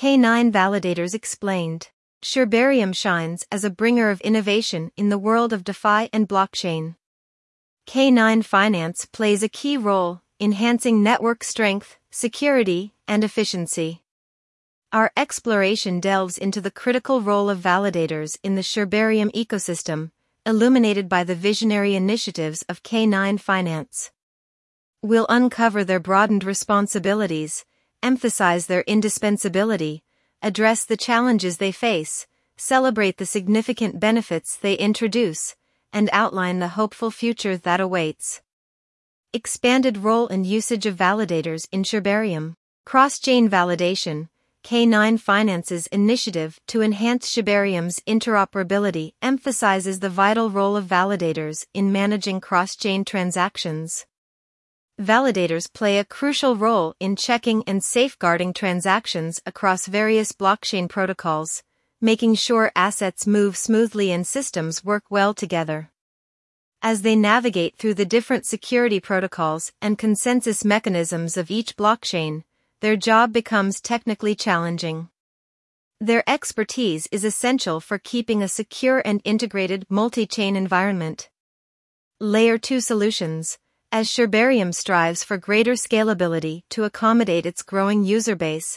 K9 Validators explained. Sherbarium shines as a bringer of innovation in the world of DeFi and blockchain. K9 Finance plays a key role, enhancing network strength, security, and efficiency. Our exploration delves into the critical role of validators in the Sherbarium ecosystem, illuminated by the visionary initiatives of K9 Finance. We'll uncover their broadened responsibilities, emphasize their indispensability, address the challenges they face, celebrate the significant benefits they introduce, and outline the hopeful future that awaits. Expanded role and usage of validators in Sherbarium. Cross-chain validation. K9 Finance's initiative to enhance Sherbarium's interoperability emphasizes the vital role of validators in managing cross-chain transactions. Validators play a crucial role in checking and safeguarding transactions across various blockchain protocols, making sure assets move smoothly and systems work well together. As they navigate through the different security protocols and consensus mechanisms of each blockchain, their job becomes technically challenging. Their expertise is essential for keeping a secure and integrated multi-chain environment. Layer 2 solutions. As Sherbarium strives for greater scalability to accommodate its growing user base,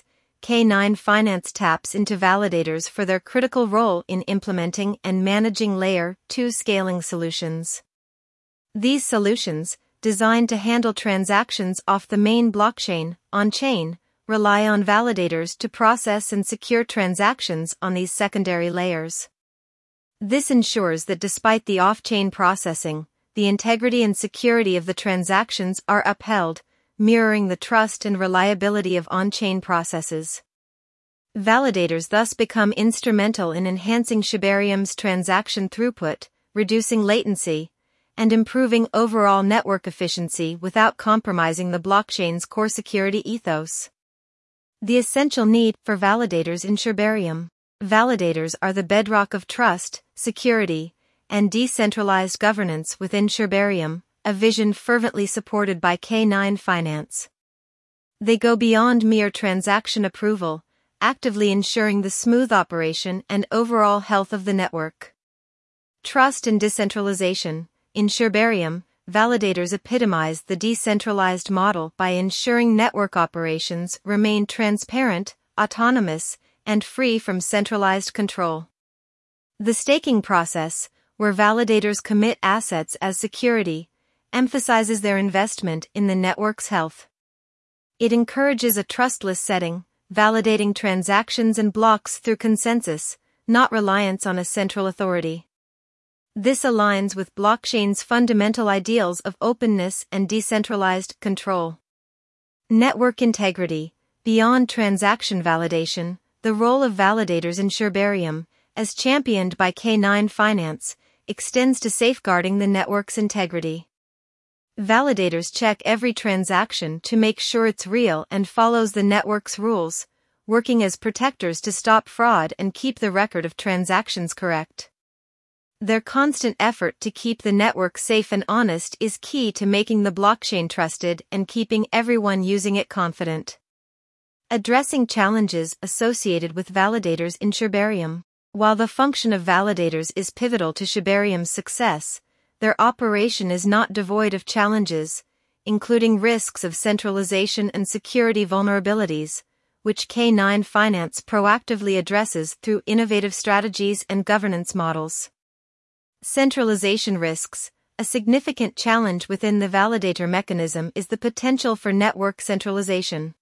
K9 Finance taps into validators for their critical role in implementing and managing Layer 2 scaling solutions. These solutions, designed to handle transactions off the main blockchain, on-chain, rely on validators to process and secure transactions on these secondary layers. This ensures that despite the off-chain processing, the integrity and security of the transactions are upheld, mirroring the trust and reliability of on-chain processes. Validators thus become instrumental in enhancing Sherbarium's transaction throughput, reducing latency, and improving overall network efficiency without compromising the blockchain's core security ethos. The essential need for validators in Sherbarium. Validators are the bedrock of trust, security, and decentralized governance within Sherbarium, a vision fervently supported by K9 Finance. They go beyond mere transaction approval, actively ensuring the smooth operation and overall health of the network. Trust and decentralization. In Sherbarium, validators epitomize the decentralized model by ensuring network operations remain transparent, autonomous, and free from centralized control. The staking process, where validators commit assets as security, emphasizes their investment in the network's health. It encourages a trustless setting, validating transactions and blocks through consensus, not reliance on a central authority. This aligns with blockchain's fundamental ideals of openness and decentralized control. Network integrity. Beyond transaction validation, the role of validators in Sherbarium, as championed by K9 Finance, extends to safeguarding the network's integrity. Validators check every transaction to make sure it's real and follows the network's rules, working as protectors to stop fraud and keep the record of transactions correct. Their constant effort to keep the network safe and honest is key to making the blockchain trusted and keeping everyone using it confident. Addressing challenges associated with validators in Sherbarium. While the function of validators is pivotal to Sherbarium's success, their operation is not devoid of challenges, including risks of centralization and security vulnerabilities, which K9 Finance proactively addresses through innovative strategies and governance models. Centralization risks. A significant challenge within the validator mechanism is the potential for network centralization.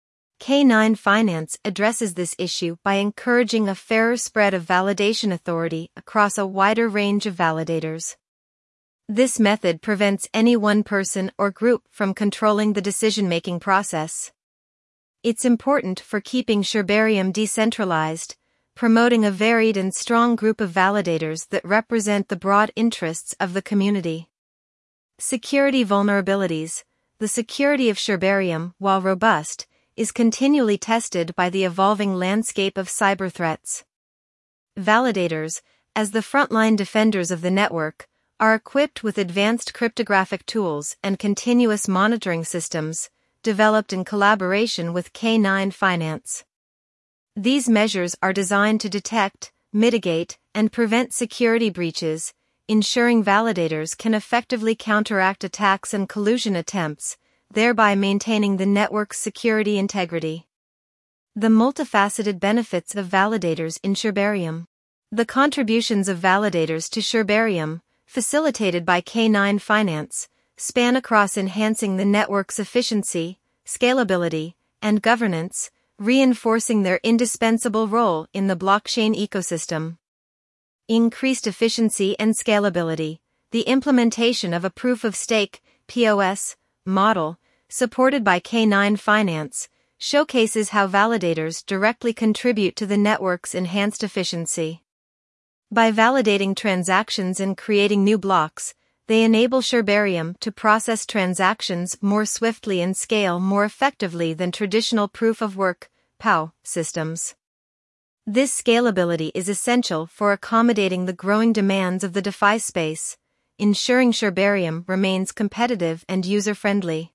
K9 Finance addresses this issue by encouraging a fairer spread of validation authority across a wider range of validators. This method prevents any one person or group from controlling the decision-making process. It's important for keeping Sherbarium decentralized, promoting a varied and strong group of validators that represent the broad interests of the community. Security vulnerabilities. The security of Sherbarium, while robust, is continually tested by the evolving landscape of cyber threats. Validators, as the frontline defenders of the network, are equipped with advanced cryptographic tools and continuous monitoring systems, developed in collaboration with K9 Finance. These measures are designed to detect, mitigate, and prevent security breaches, ensuring validators can effectively counteract attacks and collusion attempts, thereby maintaining the network's security integrity. The multifaceted benefits of validators in Sherbarium. The contributions of validators to Sherbarium, facilitated by K9 Finance, span across enhancing the network's efficiency, scalability, and governance, reinforcing their indispensable role in the blockchain ecosystem. Increased efficiency and scalability. The implementation of a proof-of-stake (POS) model, supported by K9 Finance, showcases how validators directly contribute to the network's enhanced efficiency. By validating transactions and creating new blocks, they enable Sherbarium to process transactions more swiftly and scale more effectively than traditional proof-of-work (POW) systems. This scalability is essential for accommodating the growing demands of the DeFi space, ensuring Sherbarium remains competitive and user-friendly.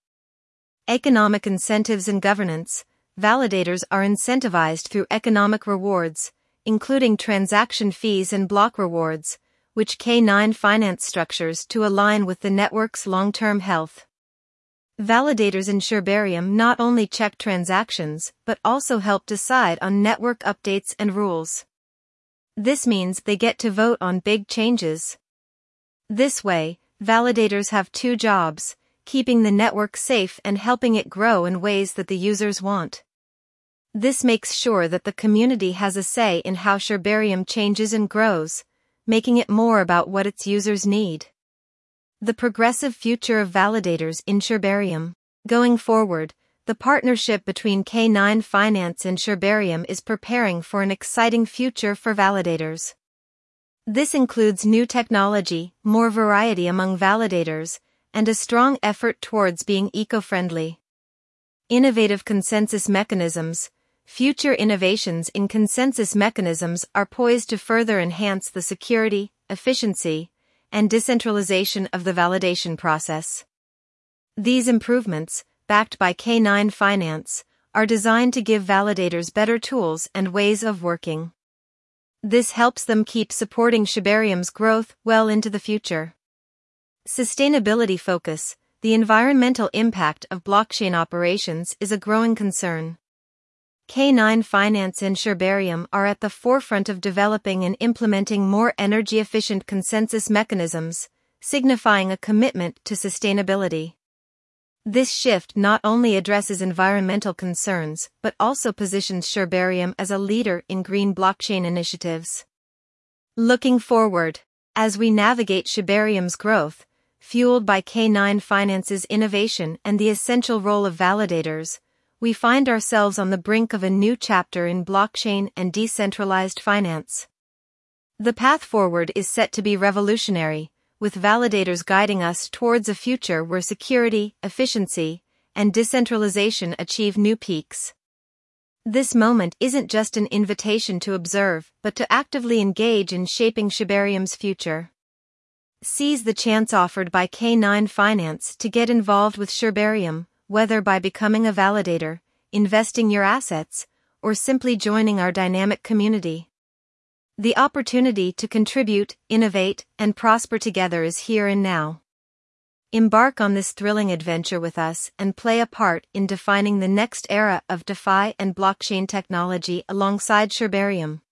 Economic incentives and governance. Validators are incentivized through economic rewards, including transaction fees and block rewards, which K9 Finance structures to align with the network's long-term health. Validators in Sherbarium not only check transactions but also help decide on network updates and rules. This means they get to vote on big changes. This way, validators have two jobs: keeping the network safe and helping it grow in ways that the users want. This makes sure that the community has a say in how Sherbarium changes and grows, making it more about what its users need. The progressive future of validators in Sherbarium. Going forward, the partnership between K9 Finance and Sherbarium is preparing for an exciting future for validators. This includes new technology, more variety among validators, and a strong effort towards being eco-friendly. Innovative consensus mechanisms. Future innovations in consensus mechanisms are poised to further enhance the security, efficiency, and decentralization of the validation process. These improvements, backed by K9 Finance, are designed to give validators better tools and ways of working. This helps them keep supporting Sherbarium's growth well into the future. Sustainability focus. The environmental impact of blockchain operations is a growing concern. K9 Finance and Sherbarium are at the forefront of developing and implementing more energy-efficient consensus mechanisms, signifying a commitment to sustainability. This shift not only addresses environmental concerns but also positions Sherbarium as a leader in green blockchain initiatives. Looking forward, as we navigate Sherbarium's growth, fueled by K9 Finance's innovation and the essential role of validators, we find ourselves on the brink of a new chapter in blockchain and decentralized finance. The path forward is set to be revolutionary, with validators guiding us towards a future where security, efficiency, and decentralization achieve new peaks. This moment isn't just an invitation to observe, but to actively engage in shaping Sherbarium's future. Seize the chance offered by K9 Finance to get involved with Sherbarium, whether by becoming a validator, investing your assets, or simply joining our dynamic community. The opportunity to contribute, innovate, and prosper together is here and now. Embark on this thrilling adventure with us and play a part in defining the next era of DeFi and blockchain technology alongside Sherbarium.